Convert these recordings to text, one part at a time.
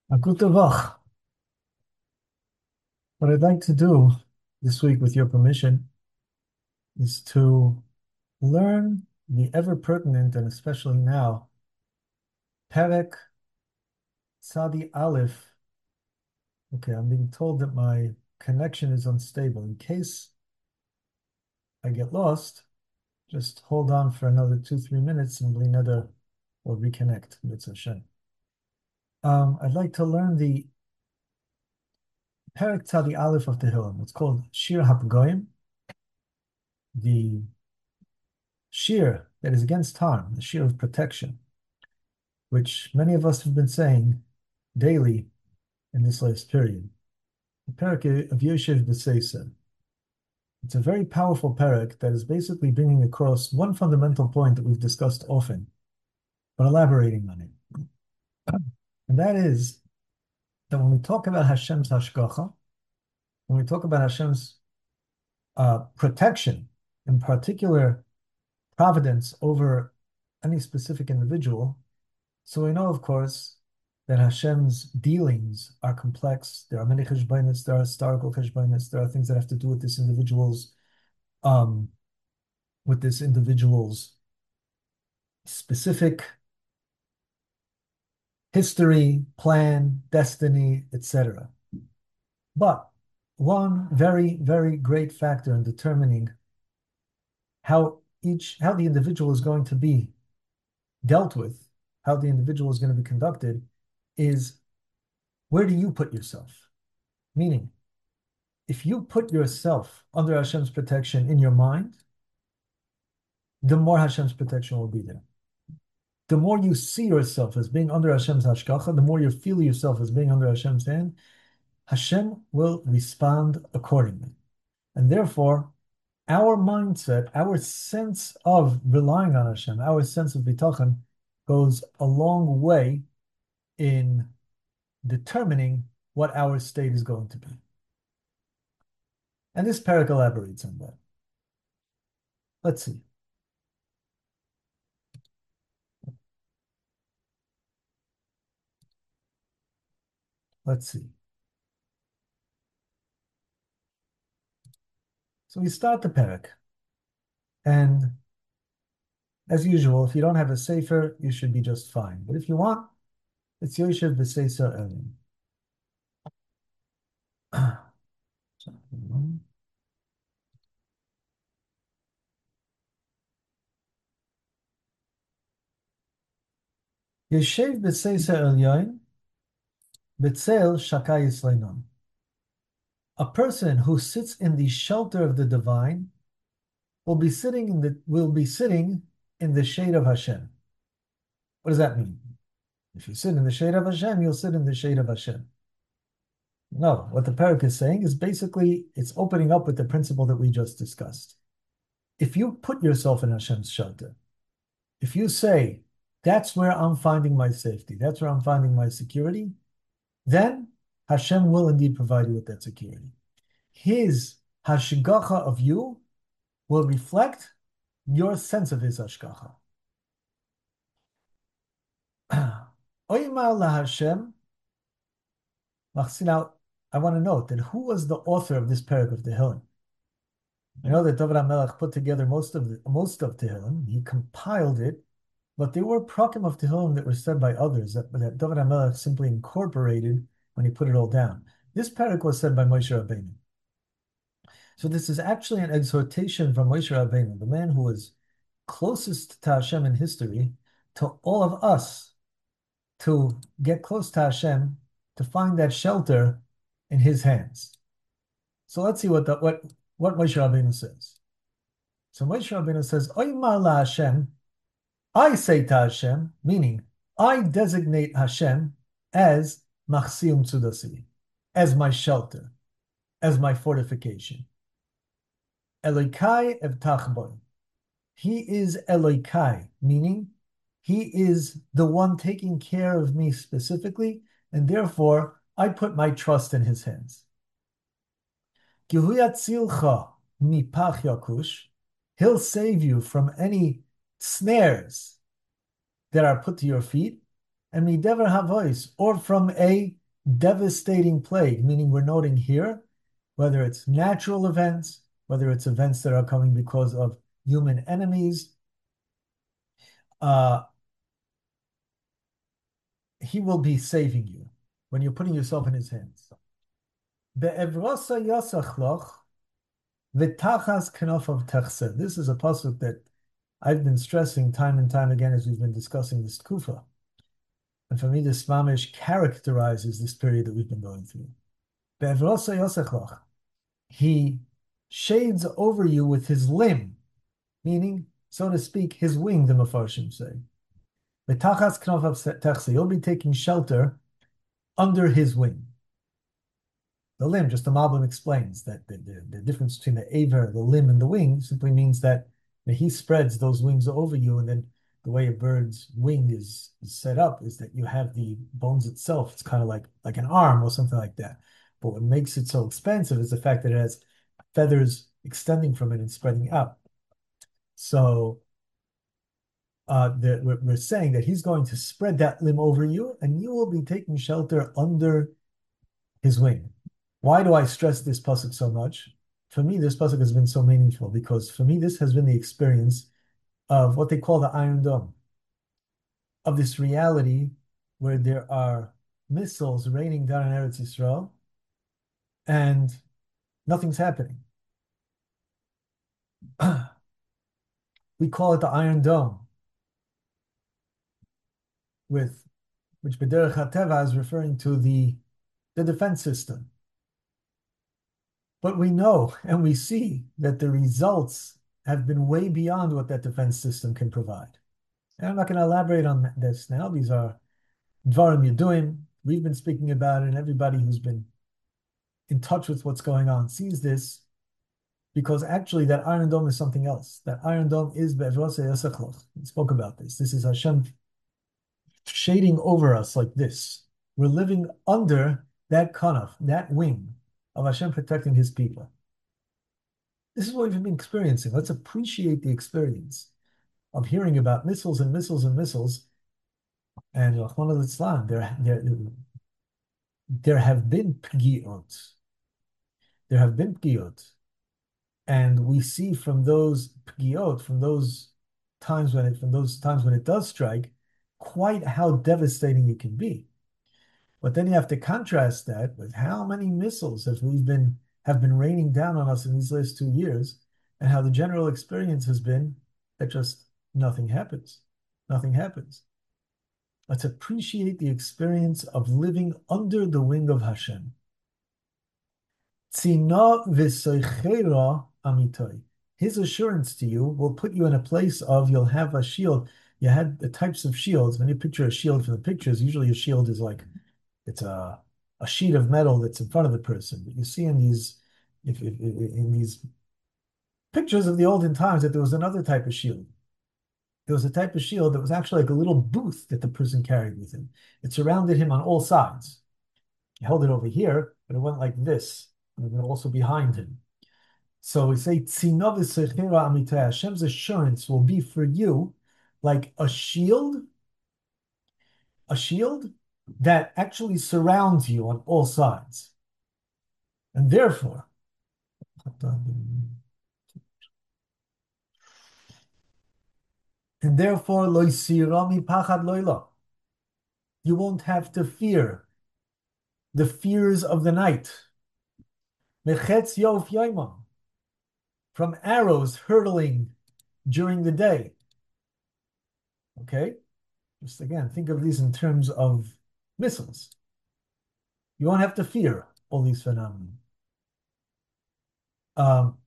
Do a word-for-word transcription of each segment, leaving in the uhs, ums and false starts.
A gute Woche. What I'd like to do this week, with your permission, is to learn the ever pertinent, and especially now, Perek Tzadi Aleph. Okay, I'm being told that my connection is unstable. In case I get lost, just hold on for another two, three minutes and Blineda will reconnect. It's a shame. Um, I'd like to learn the Perek Tzadi Aleph of Tehillim. It's called Shir HaPgoyim, the Shir that is against harm, the Shir of protection, which many of us have been saying daily in this last period. The parak of Yoshev B'Seisa. It's a very powerful parak that is basically bringing across one fundamental point that we've discussed often, but elaborating on it. And that is that when we talk about Hashem's hashgacha, when we talk about Hashem's uh, protection, in particular providence over any specific individual, so we know, of course, that Hashem's dealings are complex. There are many cheshbonos, there are historical cheshbonos, there are things that have to do with this individual's, um, with this individual's specific history, plan, destiny, et cetera. But one very, very great factor in determining how each, how the individual is going to be dealt with, how the individual is going to be conducted, is where do you put yourself? Meaning, if you put yourself under Hashem's protection in your mind, the more Hashem's protection will be there. The more you see yourself as being under Hashem's hashgacha, the more you feel yourself as being under Hashem's hand, Hashem will respond accordingly. And therefore, our mindset, our sense of relying on Hashem, our sense of bitachon goes a long way in determining what our state is going to be. And this parak elaborates on that. Let's see. Let's see. So we start the parak, and as usual, if you don't have a sefer, you should be just fine. But if you want, it's Yoshev B'Seisa Elim. Yoshev B'Seisa Elyon, B'Tzel Shaka Yisleinon. A person who sits in the shelter of the divine will be sitting in the will be sitting in the shade of Hashem. What does that mean? If you sit in the shade of Hashem, you'll sit in the shade of Hashem. No, what the parak is saying is basically it's opening up with the principle that we just discussed. If you put yourself in Hashem's shelter, if you say, that's where I'm finding my safety, that's where I'm finding my security, then Hashem will indeed provide you with that security. His hashgacha of you will reflect your sense of his hashgacha. Oyma la Hashem. Now, I want to note that who was the author of this parak of Tehillim? I know that David HaMelech put together most of the, most of Tehillim. He compiled it, but there were prakim of Tehillim that were said by others that, that David HaMelech simply incorporated when he put it all down. This parak was said by Moshe Rabbeinu. So this is actually an exhortation from Moshe Rabbeinu, the man who was closest to Hashem in history, to all of us to get close to Hashem, to find that shelter in his hands. So let's see what the, what what Moshe Rabbeinu says. So Moshe Rabbeinu says, Oymar la Hashem, I say to Hashem, meaning I designate Hashem as Machsium Tzudasi, as my shelter, as my fortification. Elokai evtach bo. He is Elokai, meaning he is the one taking care of me specifically, and therefore I put my trust in his hands. He'll save you from any snares that are put to your feet, and midever havois, or from a devastating plague, meaning we're noting here, whether it's natural events, whether it's events that are coming because of human enemies, uh, he will be saving you when you're putting yourself in his hands. Be'evrosa yasachloch v'tachas kenofav techse. This is a pasuk that I've been stressing time and time again as we've been discussing this tkufa. And for me, this mamish characterizes this period that we've been going through. Be'evrosa yasachloch. He shades over you with his limb, meaning, so to speak, his wing, the Mefarshim say. V'tachas kenofav techse. You'll be taking shelter under his wing. The limb, just the Malbim explains that the, the, the difference between the aver, the limb, and the wing simply means that, that he spreads those wings over you, and then the way a bird's wing is, is set up is that you have the bones itself. It's kind of like, like an arm or something like that. But what makes it so expensive is the fact that it has feathers extending from it and spreading out. So uh, the, we're, we're saying that he's going to spread that limb over you, and you will be taking shelter under his wing. Why do I stress this pasuk so much? For me, this pasuk has been so meaningful because for me, this has been the experience of what they call the Iron Dome, of this reality where there are missiles raining down in Eretz Yisrael and nothing's happening. We call it the Iron Dome, with which B'derech HaTeva is referring to the, the defense system. But we know and we see that the results have been way beyond what that defense system can provide. And I'm not going to elaborate on this now. These are Dvarim Yaduim. We've been speaking about it, and everybody who's been in touch with what's going on sees this, because actually that Iron Dome is something else. That Iron Dome is Be'evrose Yasachloch. We spoke about this. This is Hashem shading over us like this. We're living under that kanaf, that wing of Hashem protecting his people. This is what we've been experiencing. Let's appreciate the experience of hearing about missiles and missiles and missiles. And Rahman al-Islam, there, there, there have been pgiot. There have been pgiot. And we see from those pgiot, from those times when it, from those times when it does strike, quite how devastating it can be. But then you have to contrast that with how many missiles have we been have been raining down on us in these last two years, and how the general experience has been that just nothing happens. Nothing happens. Let's appreciate the experience of living under the wing of Hashem. Tzina v'soichera amitai. His assurance to you will put you in a place of, you'll have a shield. You had the types of shields. When you picture a shield from the pictures, usually a shield is like, it's a, a sheet of metal that's in front of the person. But you see in these, if, if, in these pictures of the olden times, that there was another type of shield. There was a type of shield that was actually like a little booth that the person carried with him. It surrounded him on all sides. He held it over here, but it went like this, and it went also behind him. So we say, Hashem's assurance will be for you like a shield, a shield that actually surrounds you on all sides. And therefore, and therefore, lo yisirami pachad loila. You won't have to fear the fears of the night. Mechetz yof yaimam. From arrows hurtling during the day. Okay? Just again, think of these in terms of missiles. You won't have to fear all these phenomena. Um,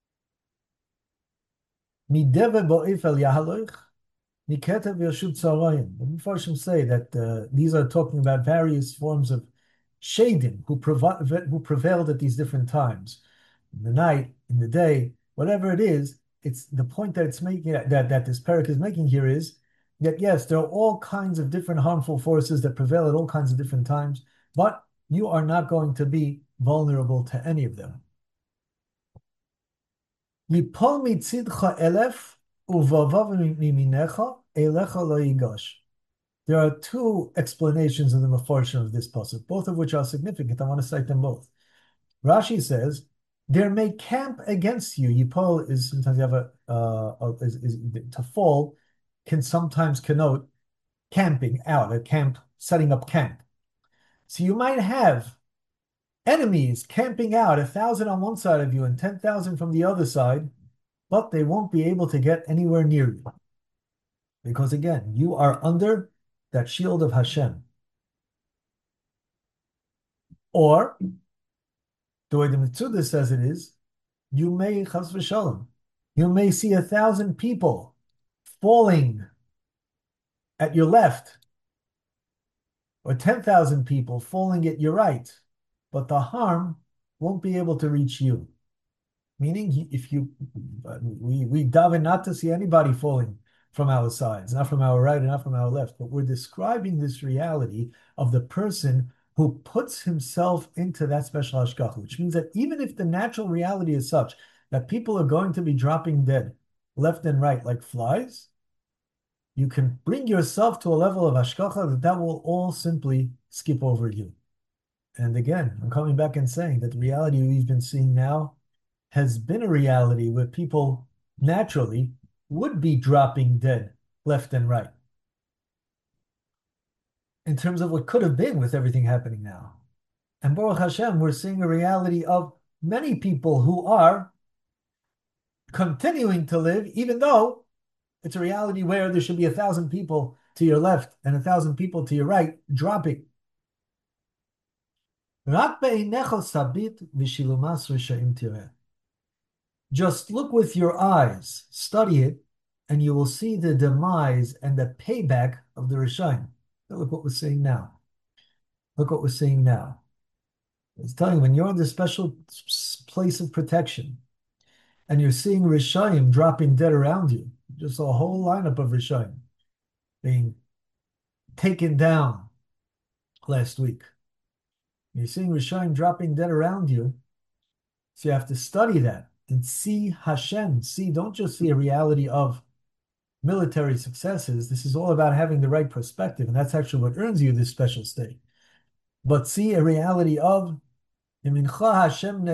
Mideve bo'ifel yahaloich, miketev yashut tzarayim. The Mepharshim say that uh, these are talking about various forms of shadim who, who prevailed at these different times. In the night, in the day, whatever it is, it's the point that it's making, that, that this parak is making here is that yes, there are all kinds of different harmful forces that prevail at all kinds of different times, but you are not going to be vulnerable to any of them. Yipol mitzidcha elef uvavav miminecha elecha lo yigash. There are two explanations in the Mefarshim of this pasuk, both of which are significant. I want to cite them both. Rashi says, "There may camp against you." Yipol is sometimes you have a, uh, a is, is, to fall can sometimes connote camping out, a camp, setting up camp. So you might have enemies camping out, a thousand on one side of you and ten thousand from the other side, but they won't be able to get anywhere near you. Because again, you are under that shield of Hashem. Or, the way the Mitzuda says it is, you may, chas v'shalom, you may see a thousand people falling at your left, or ten thousand people falling at your right, but the harm won't be able to reach you. Meaning, if you, we, we daven not to see anybody falling from our sides, not from our right and not from our left, but we're describing this reality of the person who puts himself into that special hashgacha, which means that even if the natural reality is such that people are going to be dropping dead left and right like flies, you can bring yourself to a level of hashgacha that that will all simply skip over you. And again, I'm coming back and saying that the reality we've been seeing now has been a reality where people naturally would be dropping dead left and right in terms of what could have been with everything happening now. And Baruch Hashem, we're seeing a reality of many people who are continuing to live, even though it's a reality where there should be a thousand people to your left and a thousand people to your right dropping. Just look with your eyes, study it, and you will see the demise and the payback of the Rishayim. Look what we're seeing now. Look what we're seeing now. It's telling you, when you're in this special place of protection, and you're seeing Rishayim dropping dead around you, just a whole lineup of Rishayim being taken down last week. You're seeing Rishayim dropping dead around you, so you have to study that and see Hashem. See, don't just see a reality of military successes. This is all about having the right perspective, and that's actually what earns you this special state. But see a reality of Hashem,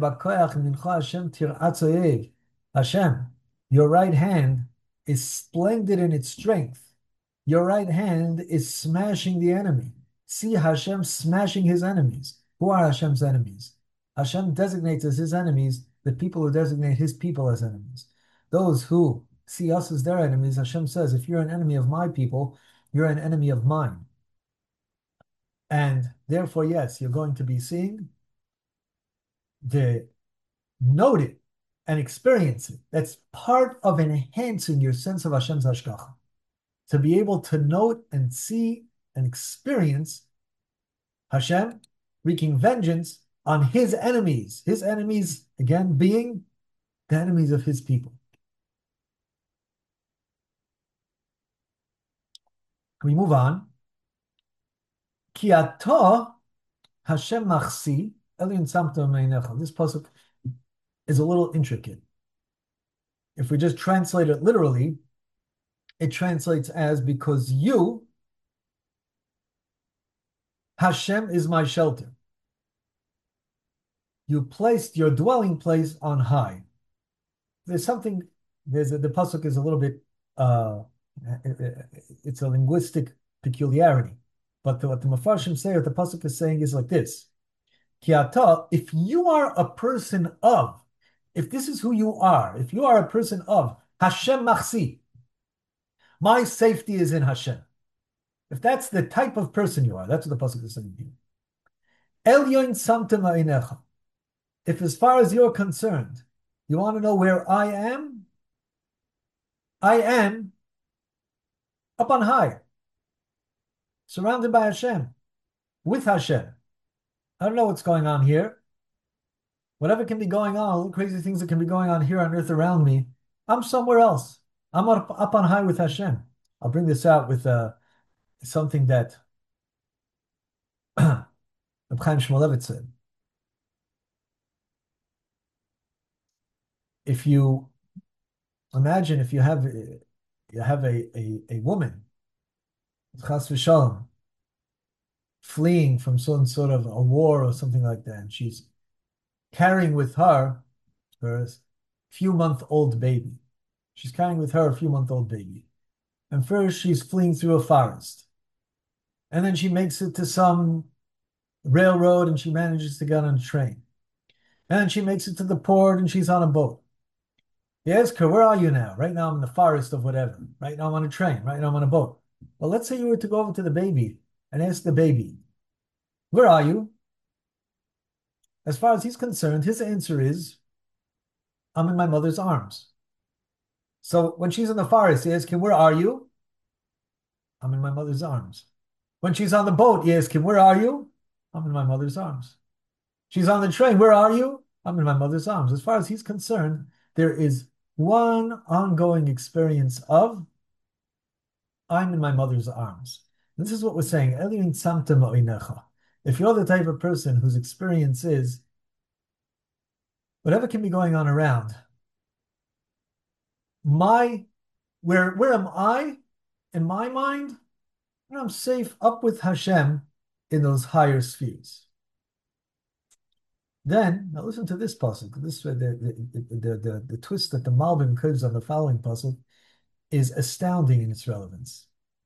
Hashem, your right hand is splendid in its strength. Your right hand is smashing the enemy. See Hashem smashing his enemies. Who are Hashem's enemies? Hashem designates as his enemies the people who designate his people as enemies. Those who see us as their enemies, Hashem says, if you're an enemy of my people, you're an enemy of mine. And therefore, yes, you're going to be seeing the note it and experience it. That's part of enhancing your sense of Hashem's hashgacha. To be able to note and see and experience Hashem wreaking vengeance on his enemies. His enemies, again, being the enemies of his people. Can we move on? Ki ato Hashem machsi elyon samto meinecha. This pasuk is a little intricate. If we just translate it literally, it translates as, because you, Hashem, is my shelter. You placed your dwelling place on high. There's something, there's a, the pasuk is a little bit, uh, it's a linguistic peculiarity. But the, what the Mefarshim say, what the pasuk is saying is like this. Ki ata, if you are a person of, if this is who you are, if you are a person of Hashem machsi, my safety is in Hashem. If that's the type of person you are, that's what the pasuk is saying here. Elyon samtem ha'einecha. If as far as you're concerned, you want to know where I am, I am up on high, surrounded by Hashem, with Hashem. I don't know what's going on here. Whatever can be going on, all the crazy things that can be going on here on earth around me, I'm somewhere else. I'm up, up on high with Hashem. I'll bring this out with uh, something that Reb Chaim Shmulevitz said. If you imagine, if you have you have a, a, a woman chas v'shalom, fleeing from some sort of a war or something like that, and she's carrying with her her few month old baby. She's carrying with her a few month old baby. And first she's fleeing through a forest. And then she makes it to some railroad and she manages to get on a train. And she makes it to the port and she's on a boat. You ask her, where are you now? Right now I'm in the forest of whatever. Right now I'm on a train. Right now I'm on a boat. Well, let's say you were to go over to the baby and ask the baby, where are you? As far as he's concerned, his answer is, I'm in my mother's arms. So when she's in the forest, you ask him, where are you? I'm in my mother's arms. When she's on the boat, you ask him, where are you? I'm in my mother's arms. She's on the train, where are you? I'm in my mother's arms. As far as he's concerned, there is one ongoing experience of, I'm in my mother's arms. This is what we're saying. If you're the type of person whose experience is, whatever can be going on around, my, where, where am I in my mind? I'm safe up with Hashem in those higher spheres. Then, now listen to this pasuk. This the the, the, the, the twist that the Malbim gives on the following pasuk is astounding in its relevance.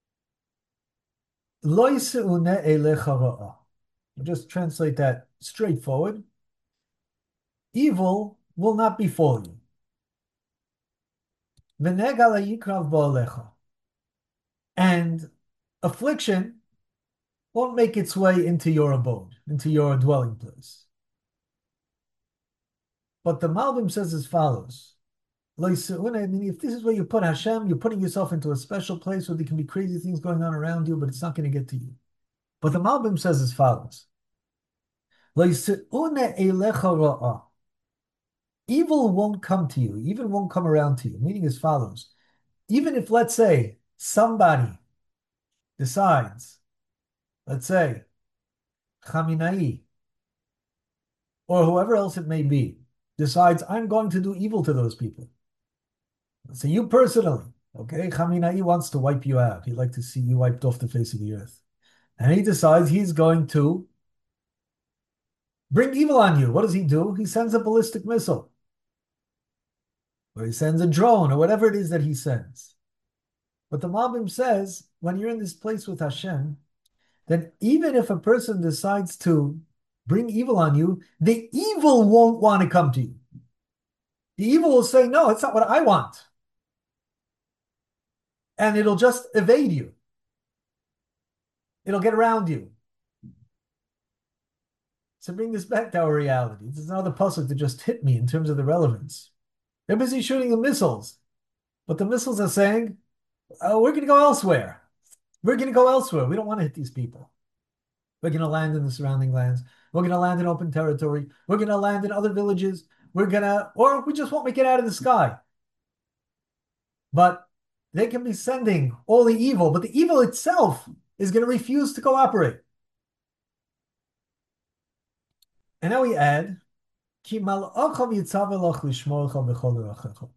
Lo yiseuneh elecha ra'ah. I'll just translate that straightforward. Evil will not befall you. V'negala yikrav ba'alecha. And affliction won't make its way into your abode, into your dwelling place. But the Malbim says as follows. I mean, if this is where you put Hashem, you're putting yourself into a special place where there can be crazy things going on around you, but it's not going to get to you. But the Malbim says as follows. Evil won't come to you, even won't come around to you, meaning as follows. Even if, let's say, somebody decides, let's say, Chaminai, or whoever else it may be, decides, I'm going to do evil to those people. So you personally, okay, Chaminai wants to wipe you out. He'd like to see you wiped off the face of the earth. And he decides he's going to bring evil on you. What does he do? He sends a ballistic missile. Or he sends a drone, or whatever it is that he sends. But the Malbim says, when you're in this place with Hashem, then even if a person decides to bring evil on you, the evil won't want to come to you. The evil will say, no, it's not what I want. And it'll just evade you. It'll get around you. So bring this back to our reality. This is another pasuk that just hit me in terms of the relevance. They're busy shooting the missiles, but the missiles are saying, oh, we're going to go elsewhere. We're going to go elsewhere. We don't want to hit these people. We're going to land in the surrounding lands. We're going to land in open territory. We're going to land in other villages. We're going to, or we just won't make it out of the sky. But they can be sending all the evil, but the evil itself is going to refuse to cooperate. And now we add, Ki mal'achav yitzav elach lishmorecha b'chol derachecha.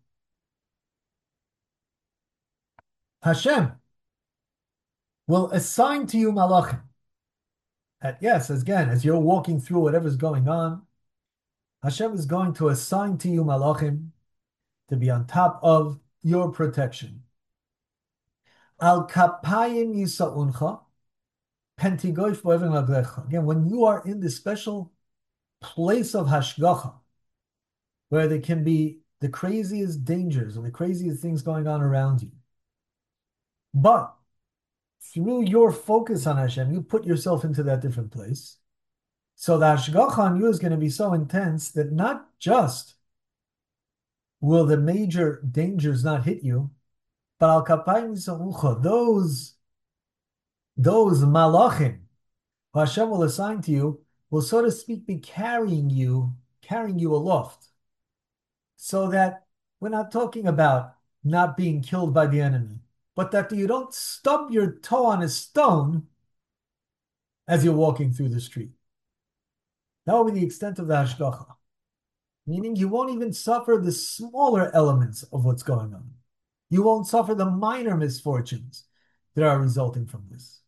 Hashem will assign to you malachim. That yes, again, as you're walking through whatever's going on, Hashem is going to assign to you malachim to be on top of your protection. Al kapayim yisa'uncha, pentigosh bo'even laglecha. Again, when you are in this special place of hashgacha, where there can be the craziest dangers and the craziest things going on around you, but through your focus on Hashem, you put yourself into that different place. So the hashgacha on you is going to be so intense that not just will the major dangers not hit you, but al kapayim yisa'uncha, those those malachim who Hashem will assign to you will, so to speak, be carrying you, carrying you aloft. So that we're not talking about not being killed by the enemy, but that you don't stub your toe on a stone as you're walking through the street. That will be the extent of the hashgacha. Meaning you won't even suffer the smaller elements of what's going on. You won't suffer the minor misfortunes. that are resulting from this.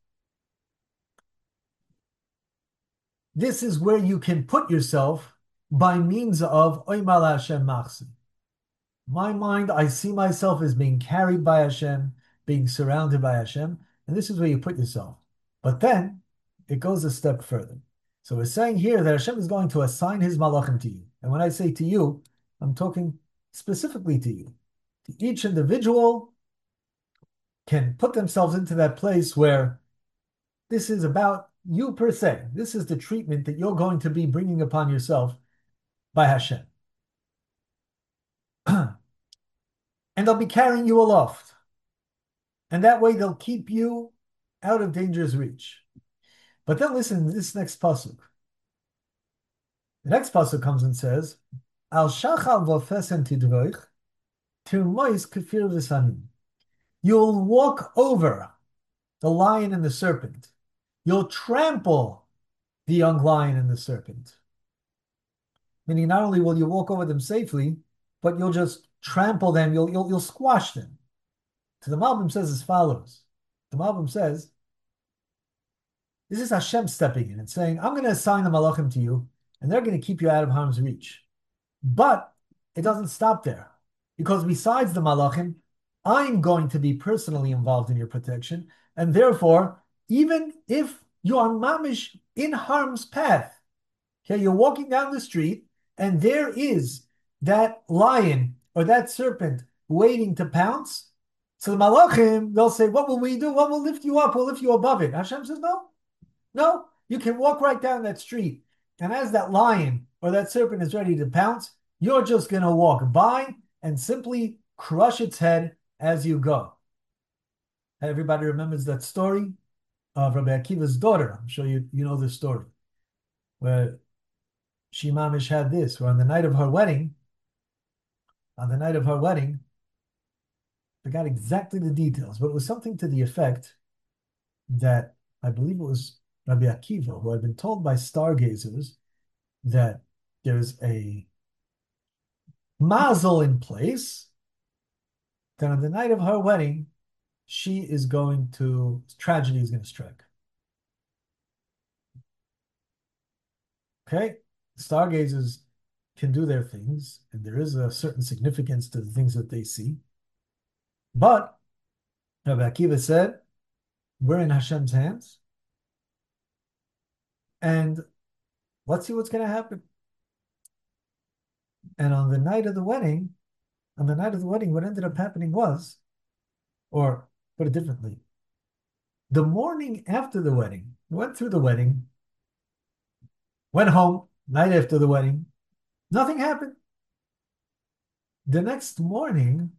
This is where you can put yourself by means of Oymar Hashem Machsi. My mind, I see myself as being carried by Hashem, being surrounded by Hashem, and this is where you put yourself. But then it goes a step further. So we're saying here that Hashem is going to assign His malachim to you. And when I say to you, I'm talking specifically to you. To each individual can put themselves into that place where this is about you per se. This is the treatment that you're going to be bringing upon yourself by Hashem. And they'll be carrying you aloft. And that way they'll keep you out of danger's reach. But then listen to this next pasuk. The next pasuk comes and says, Al shachal v'fesen tidroich, tirmois kefir v'sanim. You'll walk over the lion and the serpent. You'll trample the young lion and the serpent. Meaning not only will you walk over them safely, but you'll just trample them, you'll, you'll, you'll squash them. So the Malbim says as follows. The Malbim says, this is Hashem stepping in and saying, I'm going to assign the malachim to you, and they're going to keep you out of harm's reach. But it doesn't stop there. Because besides the malachim, I'm going to be personally involved in your protection, and therefore, even if you are mamish in harm's path, okay, you're walking down the street, and there is that lion or that serpent waiting to pounce, so the malachim, they'll say, what will we do? What will lift you up? We'll lift you above it. Hashem says, no. No, you can walk right down that street, and as that lion or that serpent is ready to pounce, you're just going to walk by and simply crush its head as you go. Everybody remembers that story of Rabbi Akiva's daughter. I'm sure you, you know this story, where she mamish had this, where on the night of her wedding, on the night of her wedding, I forgot exactly the details, but it was something to the effect that I believe it was Rabbi Akiva, who had been told by stargazers that there's a mazel in place, that on the night of her wedding, she is going to, tragedy is going to strike. Okay? Stargazers can do their things, and there is a certain significance to the things that they see. But Rabbi Akiva said, we're in Hashem's hands, and let's see what's going to happen. And on the night of the wedding, on the night of the wedding, what ended up happening was, or put it differently, the morning after the wedding, went through the wedding, went home, night after the wedding, nothing happened. The next morning,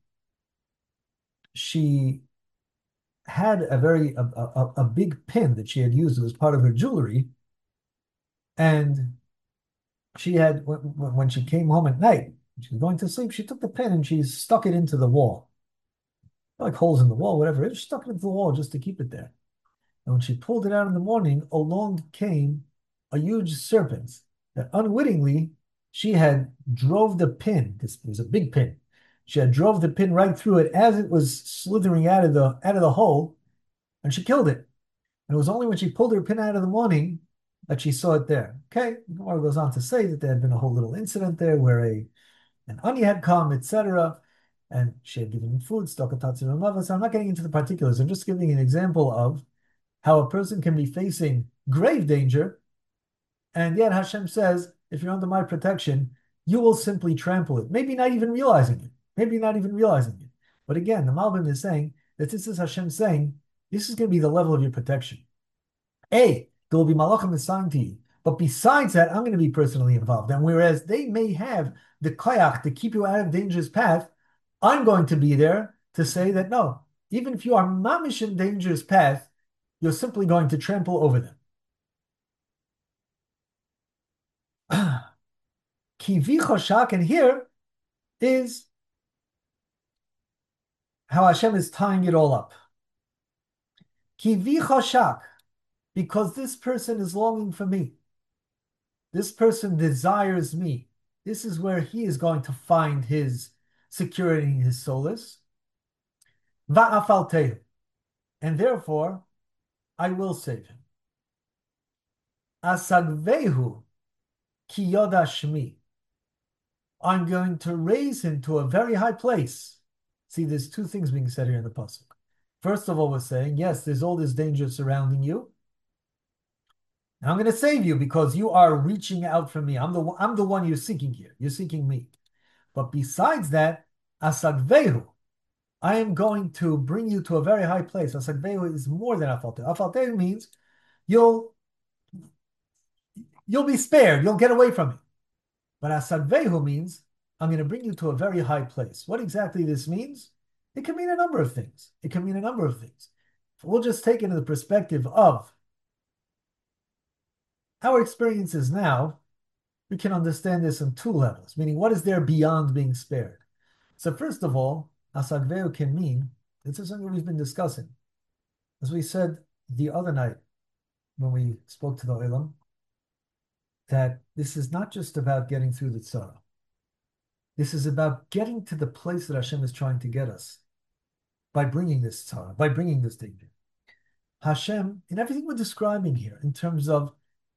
she had a very, a, a, a big pin that she had used as part of her jewelry, and she had, when she came home at night, she was going to sleep, she took the pin and she stuck it into the wall. Like holes in the wall, whatever. She stuck it into the wall just to keep it there. And when she pulled it out in the morning, along came a huge serpent that unwittingly she had drove the pin. This was a big pin. She had drove the pin right through it as it was slithering out of the out of the hole, and she killed it. And it was only when she pulled her pin out of the morning that she saw it there. Okay, the Gemara goes on to say that there had been a whole little incident there where a an ani had come, et cetera, and she had given him food, stokatatsu mava. So I'm not getting into the particulars. I'm just giving an example of how a person can be facing grave danger, and yet Hashem says, if you're under my protection, you will simply trample it. Maybe not even realizing it. Maybe not even realizing it. But again, the Malbim is saying that this is Hashem saying, this is going to be the level of your protection. A, there will be malachim assigned to you. But besides that, I'm going to be personally involved. And whereas they may have the koyach to keep you out of dangerous path, I'm going to be there to say that no, even if you are mamish in dangerous path, you're simply going to trample over them. Kivi choshak, and here is how Hashem is tying it all up. Kivi choshak, because this person is longing for me. This person desires me. This is where he is going to find his security, his solace. Va'afaltehu. and therefore I will save him. Asagvehu ki yoda shmi. I'm going to raise him to a very high place. See, there's two things being said here in the pasuk. First of all, we're saying, yes, there's all this danger surrounding you. And I'm going to save you because you are reaching out for me. I'm the I'm the one you're seeking here. You're seeking me. But besides that, asagvehu, I am going to bring you to a very high place. Asagvehu is more than afaltehu. Afaltehu means you'll you'll be spared. You'll get away from me. But asagvehu means I'm going to bring you to a very high place. What exactly this means? It can mean a number of things. It can mean a number of things. We'll just take it in the perspective of our experiences now. We can understand this on two levels, meaning what is there beyond being spared? So first of all, asagvehu can mean, this is something we've been discussing. As we said the other night when we spoke to the Olam, that this is not just about getting through the tzara. This is about getting to the place that Hashem is trying to get us by bringing this tzara, by bringing this danger. Hashem, in everything we're describing here, in terms of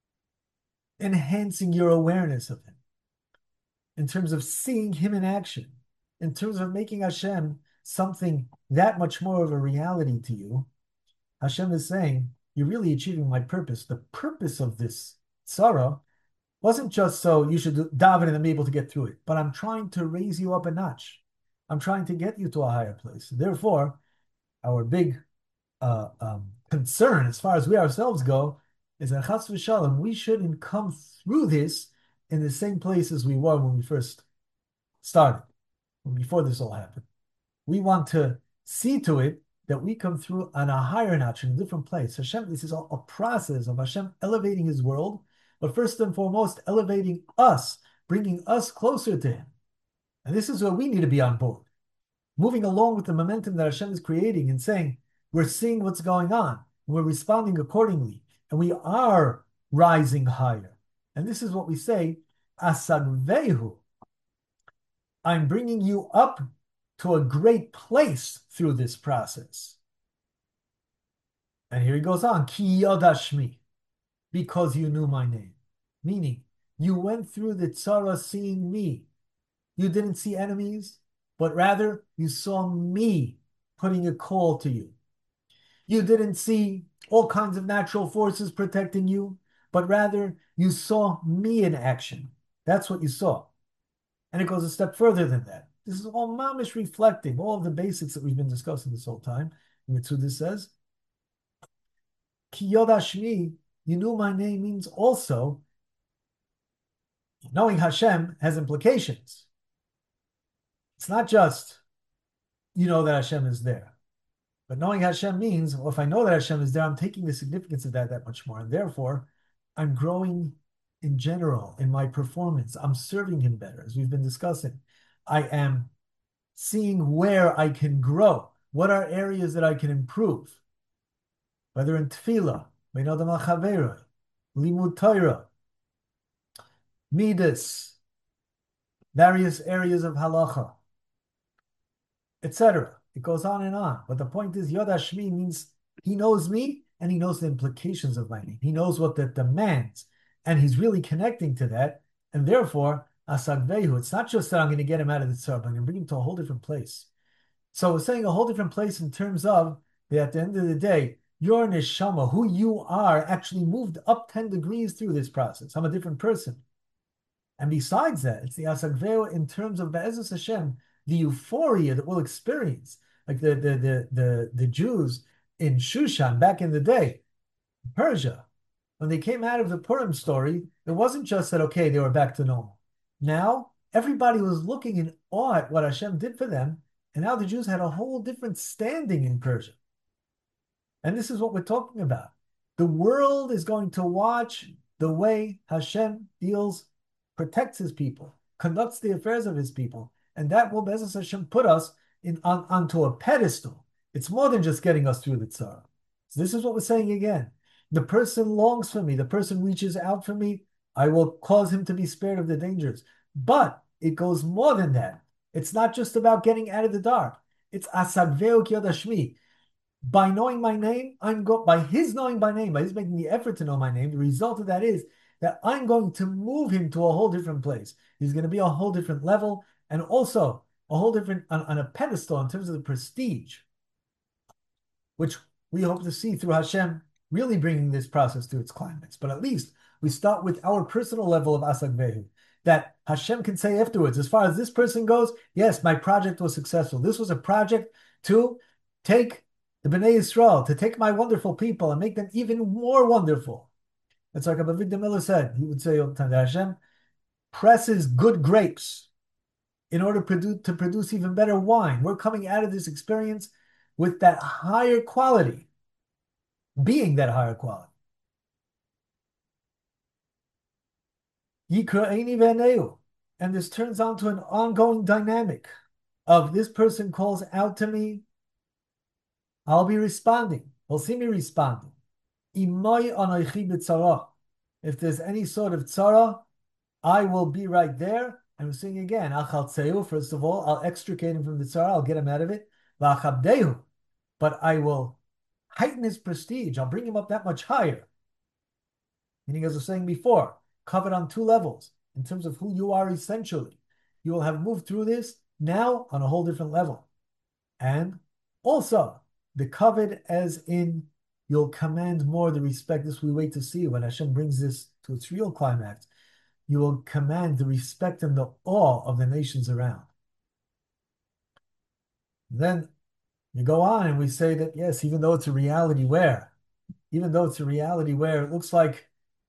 enhancing your awareness of Him, in terms of seeing Him in action, in terms of making Hashem something that much more of a reality to you, Hashem is saying, you're really achieving my purpose. The purpose of this tzara wasn't just so you should daven and be able to get through it, but I'm trying to raise you up a notch. I'm trying to get you to a higher place. Therefore, our big uh, um, concern, as far as we ourselves go, is that chas v'shalom, we shouldn't come through this in the same place as we were when we first started, before this all happened. We want to see to it that we come through on a higher notch, in a different place. Hashem, this is a, a process of Hashem elevating His world, but first and foremost, elevating us, bringing us closer to Him. And this is where we need to be on board, moving along with the momentum that Hashem is creating and saying, we're seeing what's going on, and we're responding accordingly, and we are rising higher. And this is what we say, asagvehu. I'm bringing you up to a great place through this process. And here he goes on, ki yodashmi, because you knew my name. Meaning, you went through the tzara seeing me. You didn't see enemies, but rather you saw me putting a call to you. You didn't see all kinds of natural forces protecting you, but rather you saw me in action. That's what you saw. And it goes a step further than that. This is all mamish reflecting all of the basics that we've been discussing this whole time. Mitzuda says, Ki yodashmi, you knew my name, means also knowing Hashem has implications. It's not just you know that Hashem is there. But knowing Hashem means, well, if I know that Hashem is there, I'm taking the significance of that that much more. And therefore, I'm growing in general in my performance. I'm serving Him better, as we've been discussing. I am seeing where I can grow. What are areas that I can improve? Whether in tefillah, bein adam al chaveroi, limud Torah, midas, various areas of halacha, et cetera. It goes on and on. But the point is, Yodashmi means He knows me and He knows the implications of my name. He knows what that demands. And He's really connecting to that. And therefore, Asagvehu, it's not just that I'm going to get him out of the tzara, but I'm going to bring him to a whole different place. So we're saying a whole different place in terms of that at the end of the day, your neshama, who you are, actually moved up ten degrees through this process. I'm a different person. And besides that, it's the Asagvehu in terms of Be'ezus Hashem, the euphoria that we'll experience. Like the, the, the, the, the Jews in Shushan back in the day, Persia, when they came out of the Purim story, it wasn't just that, okay, they were back to normal. Now, everybody was looking in awe at what Hashem did for them, and now the Jews had a whole different standing in Persia. And this is what we're talking about. The world is going to watch the way Hashem deals, protects His people, conducts the affairs of His people, and that will, Be'ezus Hashem, put us in, on, onto a pedestal. It's more than just getting us through the tzara. So this is what we're saying again. The person longs for me. The person reaches out for me. I will cause him to be spared of the dangers. But it goes more than that. It's not just about getting out of the dark. It's asagveu ki yodashmi. by knowing my name, I'm go by his knowing my name, by his making the effort to know my name, the result of that is that I'm going to move him to a whole different place. He's going to be a whole different level, and also a whole different on, on a pedestal in terms of the prestige, which we hope to see through Hashem really bringing this process to its climax. But at least we start with our personal level of Asag Vehu, that Hashem can say afterwards, as far as this person goes, yes, my project was successful. This was a project to take the Bnei Yisrael, to take my wonderful people and make them even more wonderful. It's like Abba Victor Miller said, he would say all the time that Hashem presses good grapes in order to produce, to produce even better wine. We're coming out of this experience with that higher quality, being that higher quality. Yikra'eni v'aneu. And this turns on to an ongoing dynamic of this person calls out to me, I'll be responding. He'll see me responding. Imoi anoichi b'tzara. If there's any sort of tzara, I will be right there. And we're saying again, Achal tzeu, first of all, I'll extricate him from the tzara, I'll get him out of it. V'achabdehu. But I will heighten his prestige. I'll bring him up that much higher. Meaning, as I was saying before, covered on two levels in terms of who you are essentially. You will have moved through this now on a whole different level. And also, the covered as in you'll command more the respect. This we wait to see when Hashem brings this to its real climax. You will command the respect and the awe of the nations around. Then you go on and we say that, yes, even though it's a reality where, even though it's a reality where it looks like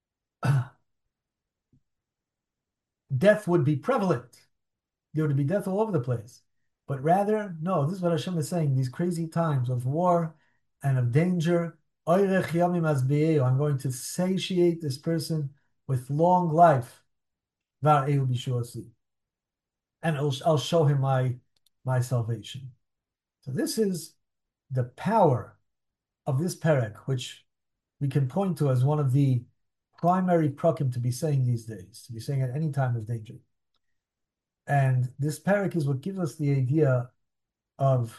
death would be prevalent, there would be death all over the place. But rather, no, this is what Hashem is saying, these crazy times of war and of danger, I'm going to satiate this person with long life. And I'll, I'll show him my, my salvation. So this is the power of this perek, which we can point to as one of the primary prakim to be saying these days, to be saying at any time of danger. And this perek is what gives us the idea of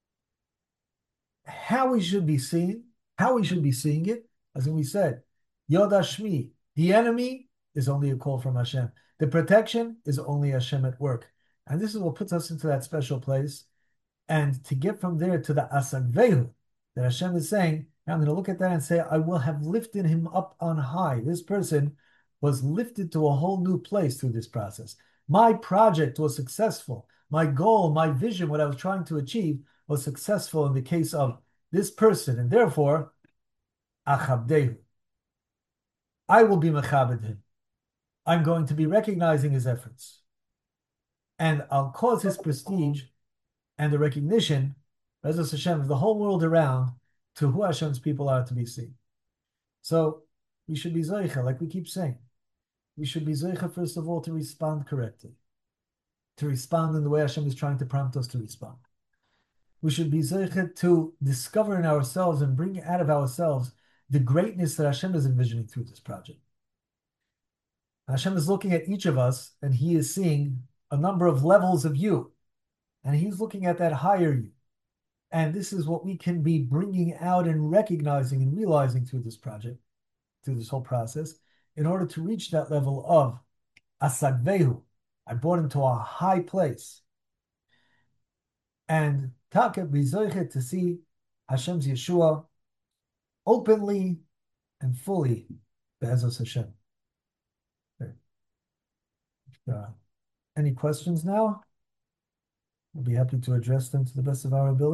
how we should be seeing, how we should be seeing it. As we said, Yod Hashmi, the enemy is only a call from Hashem. The protection is only Hashem at work. And this is what puts us into that special place. And to get from there to the Asag Vehu, that Hashem is saying, I'm going to look at that and say, I will have lifted him up on high. This person was lifted to a whole new place through this process. My project was successful. My goal, my vision, what I was trying to achieve was successful in the case of this person. And therefore, Achabdehu, I will be mechabed him. I'm going to be recognizing his efforts. And I'll cause his prestige and the recognition, Bezos Hashem, of the whole world around to who Hashem's people are to be seen. So we should be Zoicha, like we keep saying. We should be Zoicha, first of all, to respond correctly, to respond in the way Hashem is trying to prompt us to respond. We should be Zoicha to discover in ourselves and bring out of ourselves the greatness that Hashem is envisioning through this project. Hashem is looking at each of us, and He is seeing a number of levels of you, and He's looking at that higher you. And this is what we can be bringing out and recognizing and realizing through this project, through this whole process, in order to reach that level of Asag Vehu. I brought him to a high place. And Taka Bizoichet to see Hashem's Yeshua openly and fully, Be'ezos Hashem. Uh, any questions now? We'll be happy to address them to the best of our ability.